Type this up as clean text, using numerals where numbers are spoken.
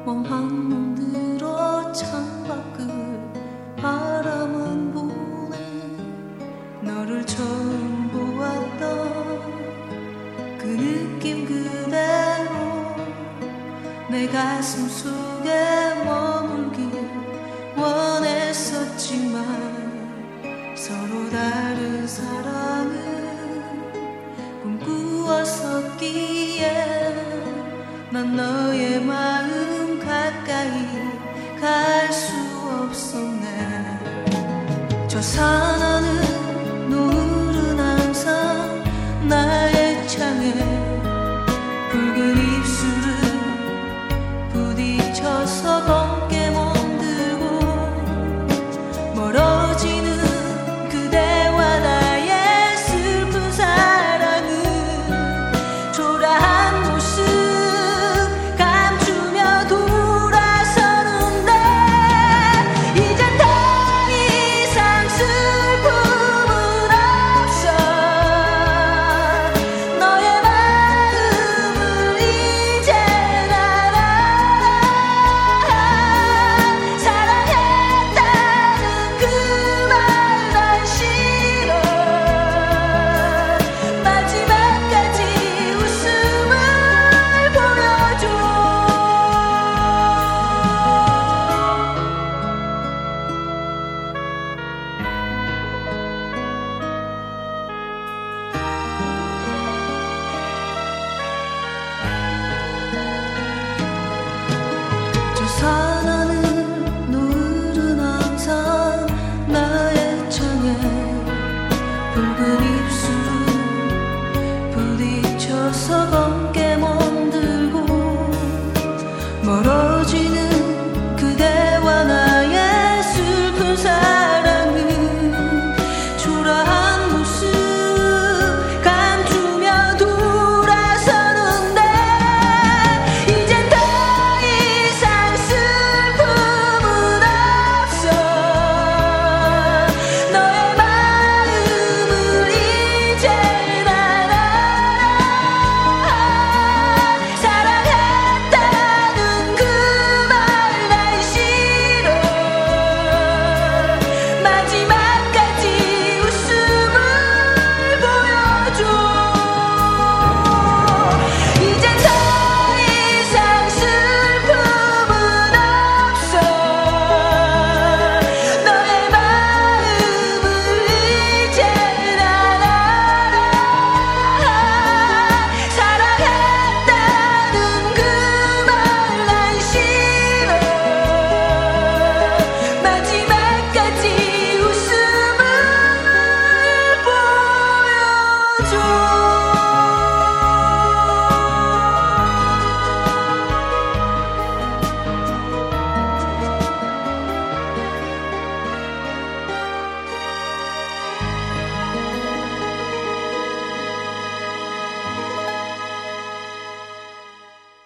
멍한 눈 들어 창밖을 바라만 보네. 너를 처음 보았던 그 느낌 그대로 내 가슴 속에 머물길 원했었지만 서로 다른 사랑을 꿈꾸었었기에 난 너의 마음 가까이 갈 수 없었네. 저 산하늘 노을은 항상 나의 창에 붉은 입술을 부딪혀서 검게 멍들고 멀어지는 그대와 나의 슬픈 사랑은 초라한 모습 감추며 돌아서는데 이젠 더 이상 슬픔은 없어. 너의 마음을 이젠 알아. 사랑했다는 그 말 난 싫어. 마지막까지 웃음을 보여줘. 저 산하늘 노을은 항상 나의 창에 붉은 입술을 부딪혀서